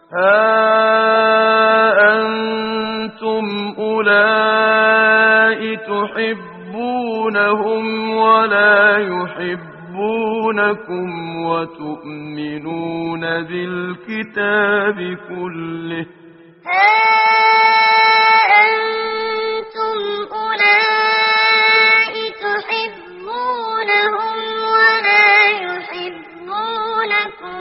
ها أنتم أولئك تحبونهم ولا يحبونكم وتؤمنون بالكتاب كله أنتم أولئك تحبونهم ولا يحبونكم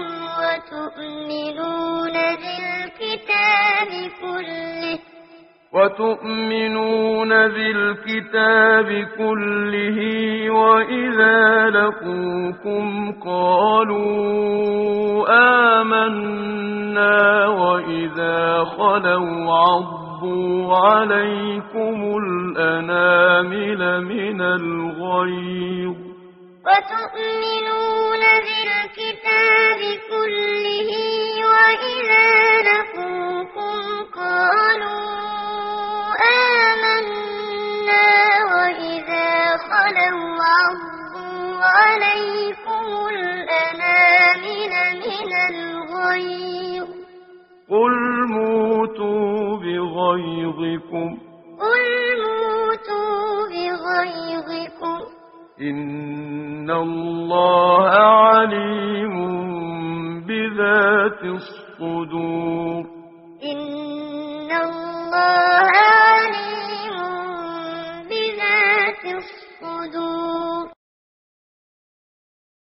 وتؤمنون بالكتاب كله وإذا لقوكم قالوا آمنا وإذا خلوا عضوا عليكم الأنامل من الغيظ وتؤمنون بالكتاب كله وإذا لقوكم قالوا آمنا وإذا خلوا عضوا عليكم الأنامل من الغيظ قل موتوا بغيظكم إن الله عليم بذات الصدور إن الله